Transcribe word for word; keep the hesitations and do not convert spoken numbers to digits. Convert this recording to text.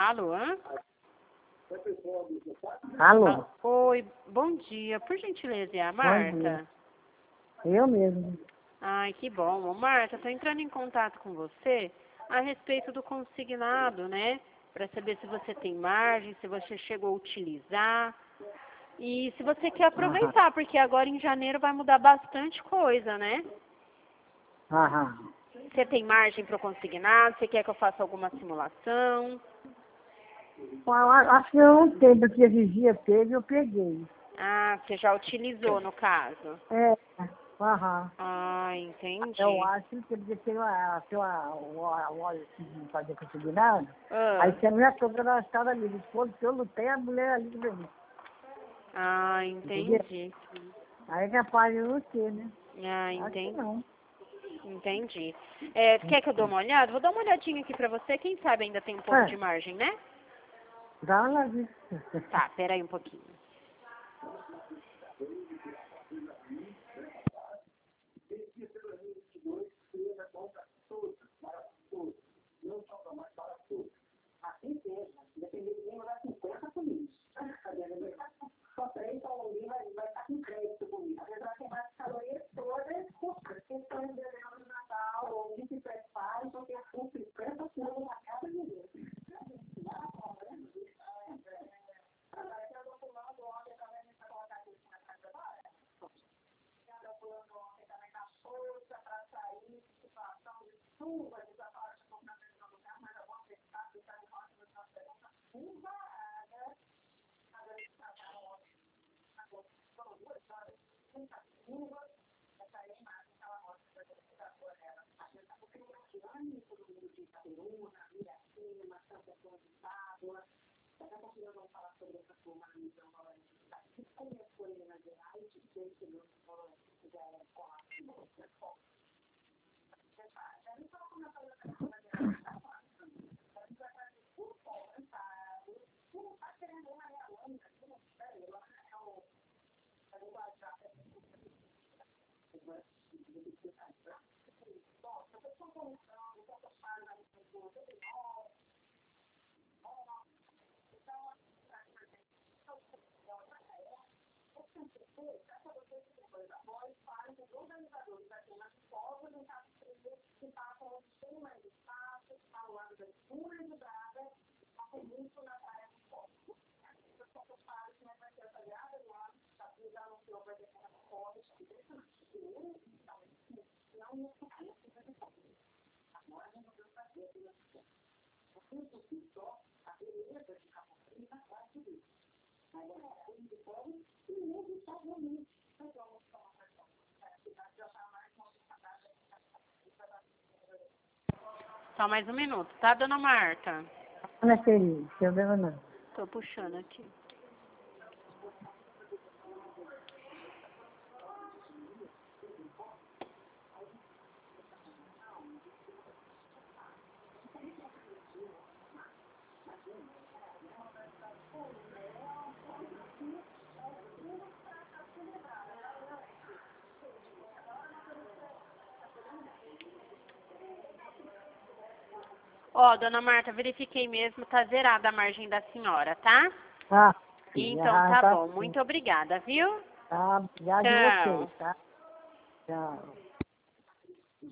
Alô? Alô? Oi, bom dia. Por gentileza, é a Marta? Eu mesmo. Ai, que bom. Ô, Marta, estou entrando em contato com você a respeito do consignado, né? Para saber se você tem margem, se você chegou a utilizar. E se você quer aproveitar, Aham. porque agora em janeiro vai mudar bastante coisa, né? Aham. Você tem margem para o consignado? Você quer que eu faça alguma simulação? Bom, a- acho que eu não tenho, porque esse dia teve, eu peguei. Ah, você já utilizou no caso? É, aham. Ah, Eu entendi. acho que porque tem uma, tem uma, o o óleo de fazer consignado, aí Ah, você não é toda na escada ali. Depois que eu lutei, a mulher ali pra mim. ah, Entendeu? entendi. Aí é capaz de não ter, né? Ah, Acho que entendi. não. Entendi. É, quer que eu dê uma olhada? Vou dar uma olhadinha aqui pra você. Quem sabe ainda tem um pouco de É, margem, né? dá uma vista. Tá, peraí um pouquinho. Só mais um minuto, tá, dona Marta? Não é feliz, problema não. Tô puxando aqui. Ó, dona Marta, verifiquei mesmo, tá zerada a margem da senhora, tá? Ah, sim, Então ah, tá tá bom, sim. muito obrigada, viu? Tá, obrigado a Tchau. vocês, tá? Tchau.